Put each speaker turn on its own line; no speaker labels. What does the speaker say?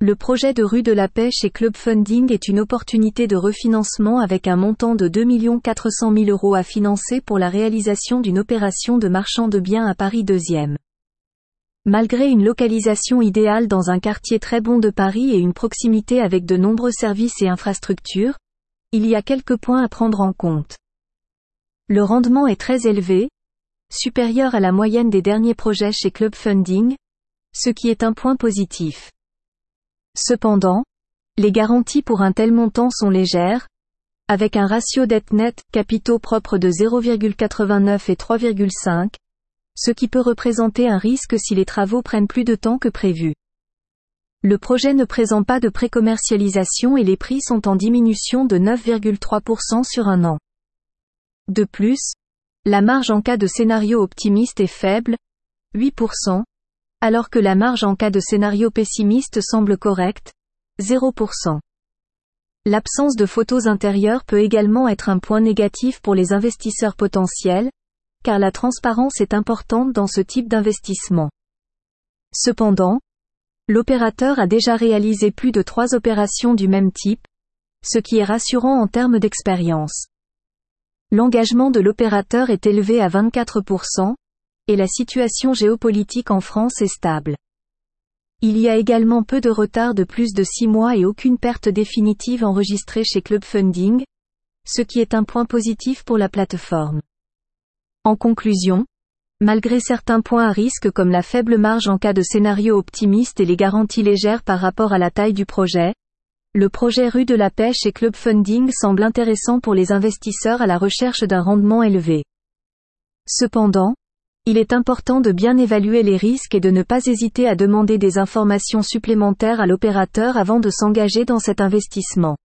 Le projet de rue de la Paix chez Club Funding est une opportunité de refinancement avec un montant de 2 400 000 € à financer pour la réalisation d'une opération de marchand de biens à Paris 2e. Malgré une localisation idéale dans un quartier très bon de Paris et une proximité avec de nombreux services et infrastructures, il y a quelques points à prendre en compte. Le rendement est très élevé, supérieur à la moyenne des derniers projets chez Club Funding, ce qui est un point positif. Cependant, les garanties pour un tel montant sont légères, avec un ratio dette nette, capitaux propres de 0,89 et 3,5, ce qui peut représenter un risque si les travaux prennent plus de temps que prévu. Le projet ne présente pas de précommercialisation et les prix sont en diminution de 9,3% sur un an. De plus, la marge en cas de scénario optimiste est faible, 8%, alors que la marge en cas de scénario pessimiste semble correcte, 0%. L'absence de photos intérieures peut également être un point négatif pour les investisseurs potentiels, car la transparence est importante dans ce type d'investissement. Cependant, l'opérateur a déjà réalisé plus de 3 opérations du même type, ce qui est rassurant en termes d'expérience. L'engagement de l'opérateur est élevé à 24%, et la situation géopolitique en France est stable. Il y a également peu de retard de plus de 6 mois et aucune perte définitive enregistrée chez Club Funding, ce qui est un point positif pour la plateforme. En conclusion, malgré certains points à risque comme la faible marge en cas de scénario optimiste et les garanties légères par rapport à la taille du projet, le projet rue de la Paix chez Club Funding semble intéressant pour les investisseurs à la recherche d'un rendement élevé. Cependant, il est important de bien évaluer les risques et de ne pas hésiter à demander des informations supplémentaires à l'opérateur avant de s'engager dans cet investissement.